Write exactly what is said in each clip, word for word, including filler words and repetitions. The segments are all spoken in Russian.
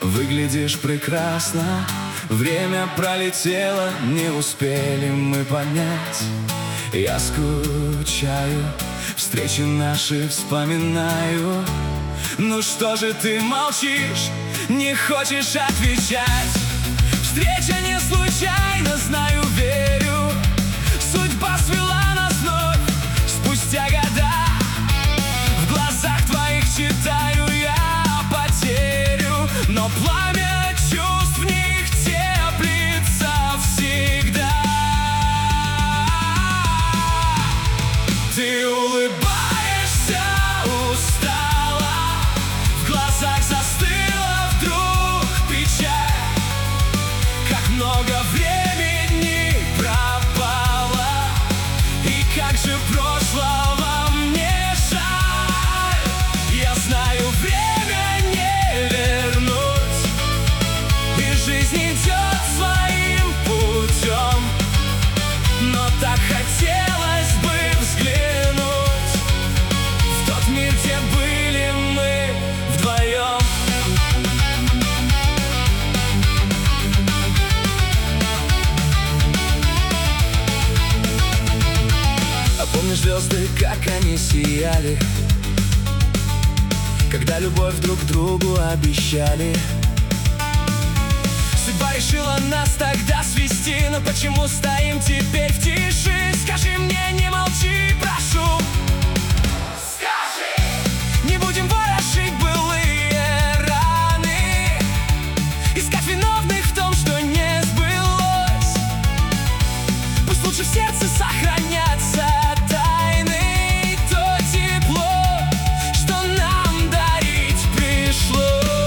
Выглядишь прекрасно, время пролетело, не успели мы понять. Я скучаю, встречи наши вспоминаю. Ну что же ты молчишь, не хочешь отвечать? Встреча не случайна, знаю, верю. Судьба свела нас вновь спустя года. В глазах твоих читаю я потерю, но пламя чувств в них теплится всегда. Ты улыбаешься устало, в глазах застыла вдруг печаль. Как много времени пропало, и как же прошлого мне жаль. Я знаю, время не вернуть, и жизнь идет своим путем, но так хотелось бы взглянуть в тот мир, где были мы вдвоем. А помнишь звезды, как они сияли, когда любовь друг другу обещали? Судьба решила нас тогда свести, но почему стоим теперь в тиши? Скажи мне, не молчи, прошу. Скажи! Не будем ворошить былые раны, искать виновных в том, что не сбылось. Пусть лучше в сердце сохранятся тайны, то тепло, что нам дарить пришлось.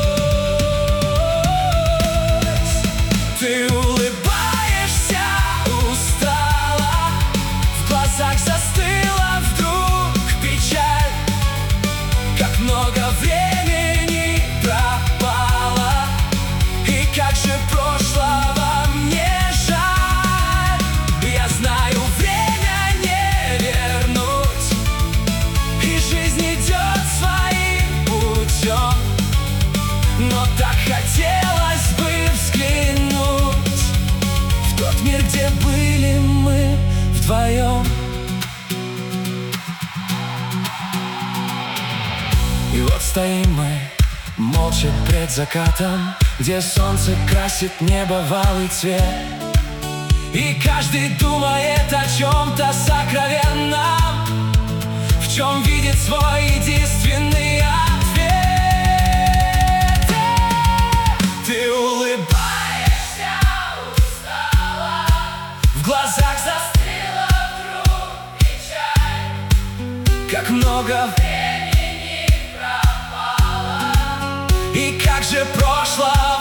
Ты улыбаешься устало, в глазах застыла вдруг печаль. Как много времени пропало, и как же прошлого мне жаль. Я знаю, время не вернуть, и жизнь идет своим путем, но так хотелось бы взглянуть в тот мир, где были мы вдвоем. И вот стоим мы, молча пред закатом, где солнце красит небо в алый цвет. И каждый думает о чем-то сокровенном, в чем видит свой единственный ответ. Ты улыбаешься устало, в глазах застыла вдруг печаль. Как много времени пропало, и как же прошло